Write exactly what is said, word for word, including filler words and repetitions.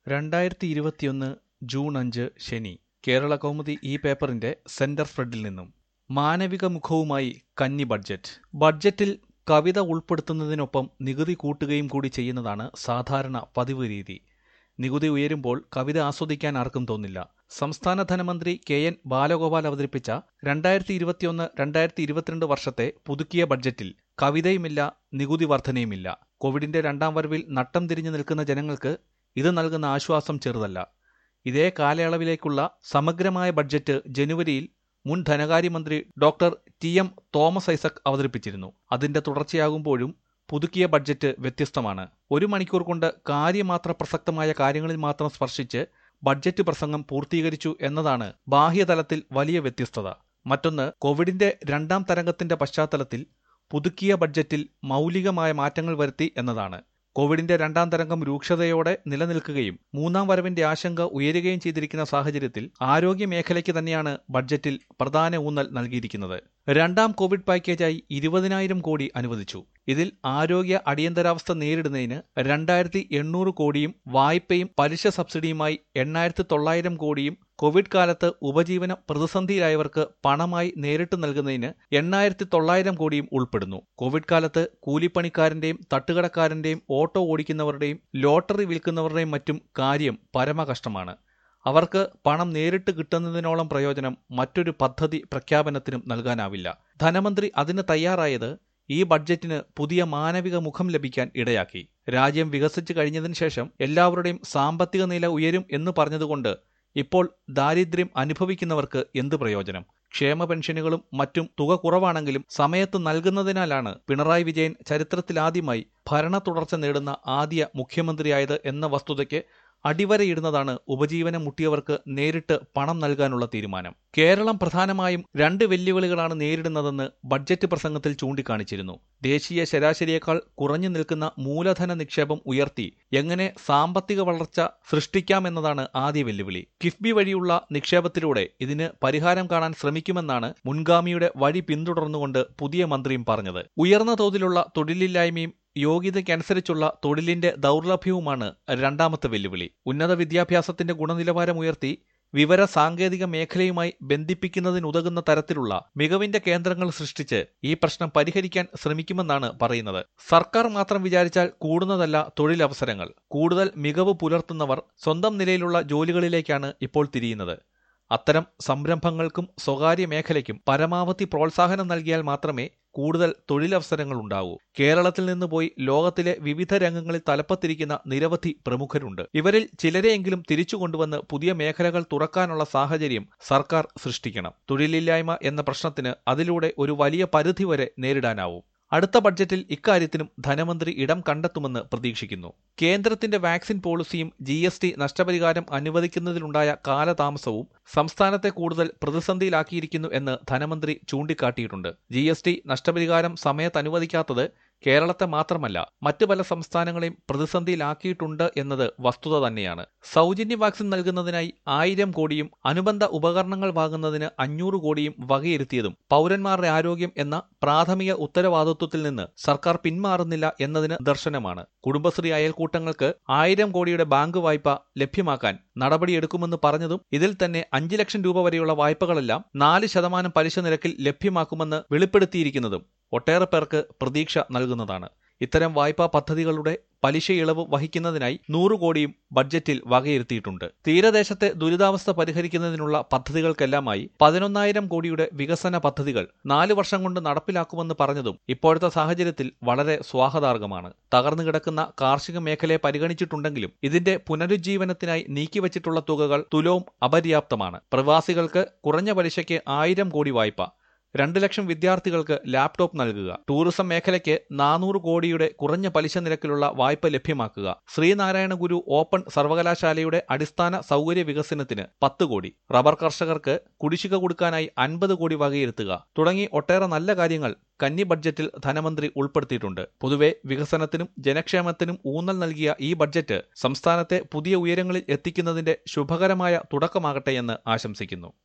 രണ്ടായിരത്തി ഇരുപത്തിയൊന്ന് ജൂൺ അഞ്ച് ശനി. കേരള കൗമുദി ഈ പേപ്പറിന്റെ സെന്റർ ഫ്രണ്ടിൽ നിന്നും മാനവിക മുഖവുമായി കന്നി ബഡ്ജറ്റ്. ബഡ്ജറ്റിൽ കവിത ഉൾപ്പെടുത്തുന്നതിനൊപ്പം നികുതി കൂട്ടുകയും കൂടി ചെയ്യുന്നതാണ് സാധാരണ പതിവ് രീതി. നികുതി ഉയരുമ്പോൾ കവിത ആസ്വദിക്കാൻ ആർക്കും തോന്നില്ല. സംസ്ഥാന ധനമന്ത്രി കെ എൻ ബാലഗോപാൽ അവതരിപ്പിച്ച രണ്ടായിരത്തി ഇരുപത്തിയൊന്ന് രണ്ടായിരത്തി ഇരുപത്തിരണ്ട് വർഷത്തെ പുതുക്കിയ ബഡ്ജറ്റിൽ കവിതയുമില്ല, നികുതി വർധനയുമില്ല. കോവിഡിന്റെ രണ്ടാം വരവിൽ നട്ടം തിരിഞ്ഞു നിൽക്കുന്ന ജനങ്ങൾക്ക് ഇത് നൽകുന്ന ആശ്വാസം ചെറുതല്ല. ഇതേ കാലയളവിലേക്കുള്ള സമഗ്രമായ ബഡ്ജറ്റ് ജനുവരിയിൽ മുൻ ധനകാര്യമന്ത്രി doctor T M Thomas Isaac അവതരിപ്പിച്ചിരുന്നു. അതിന്റെ തുടർച്ചയാകുമ്പോഴും പുതുക്കിയ ബഡ്ജറ്റ് വ്യത്യസ്തമാണ്. ഒരു മണിക്കൂർ കൊണ്ട് കാര്യമാത്ര പ്രസക്തമായ കാര്യങ്ങളിൽ മാത്രം സ്പർശിച്ച് ബഡ്ജറ്റ് പ്രസംഗം പൂർത്തീകരിച്ചു എന്നതാണ് ബാഹ്യതലത്തിൽ വലിയ വ്യത്യസ്തത. മറ്റൊന്ന്, കോവിഡിന്റെ രണ്ടാം തരംഗത്തിന്റെ പശ്ചാത്തലത്തിൽ പുതുക്കിയ ബഡ്ജറ്റിൽ മൗലികമായ മാറ്റങ്ങൾ വരുത്തി എന്നതാണ്. കോവിഡിന്റെ രണ്ടാം തരംഗം രൂക്ഷതയോടെ നിലനിൽക്കുകയും മൂന്നാം വരവിന്റെ ആശങ്ക ഉയരുകയും ചെയ്തിരിക്കുന്ന സാഹചര്യത്തിൽ ആരോഗ്യ മേഖലയ്ക്ക് തന്നെയാണ് ബഡ്ജറ്റിൽ പ്രധാന ഊന്നൽ നൽകിയിരിക്കുന്നത്. രണ്ടാം കോവിഡ് പാക്കേജായി ഇരുപതിനായിരം കോടി അനുവദിച്ചു. ഇതിൽ ആരോഗ്യ അടിയന്തരാവസ്ഥ നേരിടുന്നതിന് രണ്ടായിരത്തി എണ്ണൂറ് കോടിയും വായ്പയും പലിശ സബ്സിഡിയുമായി എണ്ണായിരത്തി തൊള്ളായിരം കോടിയും കോവിഡ് കാലത്ത് ഉപജീവന പ്രതിസന്ധിയിലായവർക്ക് പണമായി നേരിട്ട് നൽകുന്നതിന് എണ്ണായിരത്തി തൊള്ളായിരം കോടിയും ഉൾപ്പെടുന്നു. കോവിഡ് കാലത്ത് കൂലിപ്പണിക്കാരന്റെയും തട്ടുകടക്കാരന്റെയും ഓട്ടോ ഓടിക്കുന്നവരുടെയും ലോട്ടറി വിൽക്കുന്നവരുടെയും മറ്റും കാര്യം പരമകഷ്ടമാണ്. അവർക്ക് പണം നേരിട്ട് കിട്ടുന്നതിനോളം പ്രയോജനം മറ്റൊരു പദ്ധതി പ്രഖ്യാപനത്തിനും നൽകാനാവില്ല. ധനമന്ത്രി അതിന് തയ്യാറായത് ഈ ബഡ്ജറ്റിന് പുതിയ മാനവിക മുഖം ലഭിക്കാൻ ഇടയാക്കി. രാജ്യം വികസിച്ചു കഴിഞ്ഞതിന് ശേഷം എല്ലാവരുടെയും സാമ്പത്തിക നില ഉയരും എന്ന് പറഞ്ഞതുകൊണ്ട് ഇപ്പോൾ ദാരിദ്ര്യം അനുഭവിക്കുന്നവർക്ക് എന്ത് പ്രയോജനം? ക്ഷേമ പെൻഷനുകളും മറ്റും തുക കുറവാണെങ്കിലും സമയത്ത് നൽകുന്നതിനാലാണ് പിണറായി വിജയൻ ചരിത്രത്തിലാദ്യമായി ഭരണ തുടർച്ച നേടുന്ന ആദ്യ മുഖ്യമന്ത്രിയായത് എന്ന വസ്തുതയ്ക്ക് അടിവരയിടുന്നതാണ് ഉപജീവനം മുട്ടിയവർക്ക് നേരിട്ട് പണം നൽകാനുള്ള തീരുമാനം. കേരളം പ്രധാനമായും രണ്ട് വെല്ലുവിളികളാണ് നേരിടുന്നതെന്ന് ബഡ്ജറ്റ് പ്രസംഗത്തിൽ ചൂണ്ടിക്കാണിച്ചിരുന്നു. ദേശീയ ശരാശരിയേക്കാൾ കുറഞ്ഞു നിൽക്കുന്ന മൂലധന നിക്ഷേപം ഉയർത്തി എങ്ങനെ സാമ്പത്തിക വളർച്ച സൃഷ്ടിക്കാമെന്നതാണ് ആദ്യ വെല്ലുവിളി. കിഫ്ബി വഴിയുള്ള നിക്ഷേപത്തിലൂടെ ഇതിന് പരിഹാരം കാണാൻ ശ്രമിക്കുമെന്നാണ് മുൻഗാമിയുടെ വഴി പിന്തുടർന്നുകൊണ്ട് പുതിയ മന്ത്രിയും പറഞ്ഞത്. ഉയർന്ന തോതിലുള്ള തൊഴിലില്ലായ്മയും യോഗ്യതയ്ക്കനുസരിച്ചുള്ള തൊഴിലിന്റെ ദൗർലഭ്യവുമാണ് രണ്ടാമത്തെ വെല്ലുവിളി. ഉന്നത വിദ്യാഭ്യാസത്തിന്റെ ഗുണനിലവാരം ഉയർത്തി വിവര സാങ്കേതിക മേഖലയുമായി ബന്ധിപ്പിക്കുന്നതിനുതകുന്ന തരത്തിലുള്ള മികവിന്റെ കേന്ദ്രങ്ങൾ സൃഷ്ടിച്ച് ഈ പ്രശ്നം പരിഹരിക്കാൻ ശ്രമിക്കുമെന്നാണ് പറയുന്നത്. സർക്കാർ മാത്രം വിചാരിച്ചാൽ കൂടുന്നതല്ല തൊഴിലവസരങ്ങൾ. കൂടുതൽ മികവ് പുലർത്തുന്നവർ സ്വന്തം നിലയിലുള്ള ജോലികളിലേക്കാണ് ഇപ്പോൾ തിരിയുന്നത്. അത്തരം സംരംഭങ്ങൾക്കും സ്വകാര്യ മേഖലയ്ക്കും പരമാവധി പ്രോത്സാഹനം നൽകിയാൽ മാത്രമേ കൂടുതൽ തൊഴിലവസരങ്ങൾ ഉണ്ടാവൂ. കേരളത്തിൽ നിന്ന് പോയി ലോകത്തിലെ വിവിധ രംഗങ്ങളിൽ തലപ്പത്തിരിക്കുന്ന നിരവധി പ്രമുഖരുണ്ട്. ഇവരിൽ ചിലരെയെങ്കിലും തിരിച്ചു കൊണ്ടുവന്ന് പുതിയ മേഖലകൾ തുറക്കാനുള്ള സാഹചര്യം സർക്കാർ സൃഷ്ടിക്കണം. തൊഴിലില്ലായ്മ എന്ന പ്രശ്നത്തിന് അതിലൂടെ ഒരു വലിയ പരിധിവരെ നേരിടാനാവും. അടുത്ത ബഡ്ജറ്റിൽ ഇക്കാര്യത്തിനും ധനമന്ത്രി ഇടം കണ്ടെത്തുമെന്ന് പ്രതീക്ഷിക്കുന്നു. കേന്ദ്രത്തിന്റെ വാക്സിൻ പോളിസിയും ജി എസ് ടി നഷ്ടപരിഹാരം അനുവദിക്കുന്നതിലുണ്ടായ കാലതാമസവും സംസ്ഥാനത്തെ കൂടുതൽ പ്രതിസന്ധിയിലാക്കിയിരിക്കുന്നു എന്ന് ധനമന്ത്രി ചൂണ്ടിക്കാട്ടിയിട്ടുണ്ട്. ജി എസ് ടി നഷ്ടപരിഹാരം സമയത്ത് അനുവദിക്കാത്തത് കേരളത്തെ മാത്രമല്ല മറ്റു പല സംസ്ഥാനങ്ങളെയും പ്രതിസന്ധിയിലാക്കിയിട്ടുണ്ട് എന്നത് വസ്തുത തന്നെയാണ്. സൗജന്യ വാക്സിൻ നൽകുന്നതിനായി ആയിരം കോടിയും അനുബന്ധ ഉപകരണങ്ങൾ വാങ്ങുന്നതിന് അഞ്ഞൂറ് കോടിയും വകയിരുത്തിയതും പൗരന്മാരുടെ ആരോഗ്യം എന്ന പ്രാഥമിക ഉത്തരവാദിത്വത്തിൽ നിന്ന് സർക്കാർ പിന്മാറുന്നില്ല എന്നതിന് ദർശനമാണ്. കുടുംബശ്രീ അയൽക്കൂട്ടങ്ങൾക്ക് ആയിരം കോടിയുടെ ബാങ്ക് വായ്പ ലഭ്യമാക്കാൻ നടപടിയെടുക്കുമെന്ന് പറഞ്ഞതും ഇതിൽ തന്നെ അഞ്ചു ലക്ഷം രൂപ വരെയുള്ള വായ്പകളെല്ലാം നാല് ശതമാനം പലിശ നിരക്കിൽ ലഭ്യമാക്കുമെന്ന് വെളിപ്പെടുത്തിയിരിക്കുന്നതും ഒട്ടേറെ പേർക്ക് പ്രതീക്ഷ നൽകുന്നതാണ്. ഇത്തരം വായ്പാ പദ്ധതികളുടെ പലിശ ഇളവ് വഹിക്കുന്നതിനായി നൂറ് കോടിയും ബഡ്ജറ്റിൽ വകയിരുത്തിയിട്ടുണ്ട്. തീരദേശത്തെ ദുരിതാവസ്ഥ പരിഹരിക്കുന്നതിനുള്ള പദ്ധതികൾക്കെല്ലാമായി പതിനൊന്നായിരം കോടിയുടെ വികസന പദ്ധതികൾ നാല് വർഷം കൊണ്ട് നടപ്പിലാക്കുമെന്ന് പറഞ്ഞതും ഇപ്പോഴത്തെ സാഹചര്യത്തിൽ വളരെ സ്വാഗതാർഹമാണ്. തകർന്നു കിടക്കുന്ന കാർഷിക മേഖലയെ പരിഗണിച്ചിട്ടുണ്ടെങ്കിലും ഇതിന്റെ പുനരുജ്ജീവനത്തിനായി നീക്കിവച്ചിട്ടുള്ള തുകകൾ തുലവും അപര്യാപ്തമാണ്. പ്രവാസികൾക്ക് കുറഞ്ഞ പലിശയ്ക്ക് ആയിരം കോടി വായ്പ, രണ്ട് ലക്ഷം വിദ്യാർത്ഥികൾക്ക് ലാപ്ടോപ്പ് നൽകുക, ടൂറിസം മേഖലയ്ക്ക് നാനൂറ് കോടിയുടെ കുറഞ്ഞ പലിശ നിരക്കിലുള്ള വായ്പ ലഭ്യമാക്കുക, ശ്രീനാരായണ ഗുരു ഓപ്പൺ സർവകലാശാലയുടെ അടിസ്ഥാന സൗകര്യ വികസനത്തിന് പത്ത് കോടി, റബ്ബർ കർഷകർക്ക് കുടിശ്ശിക കൊടുക്കാനായി അൻപത് കോടി വകയിരുത്തുക തുടങ്ങി ഒട്ടേറെ നല്ല കാര്യങ്ങൾ കന്നി ബഡ്ജറ്റിൽ ധനമന്ത്രി ഉൾപ്പെടുത്തിയിട്ടുണ്ട്. പൊതുവെ വികസനത്തിനും ജനക്ഷേമത്തിനും ഊന്നൽ നൽകിയ ഈ ബഡ്ജറ്റ് സംസ്ഥാനത്തെ പുതിയ ഉയരങ്ങളിൽ എത്തിക്കുന്നതിന്റെ ശുഭകരമായ തുടക്കമാകട്ടെ എന്ന് ആശംസിക്കുന്നു.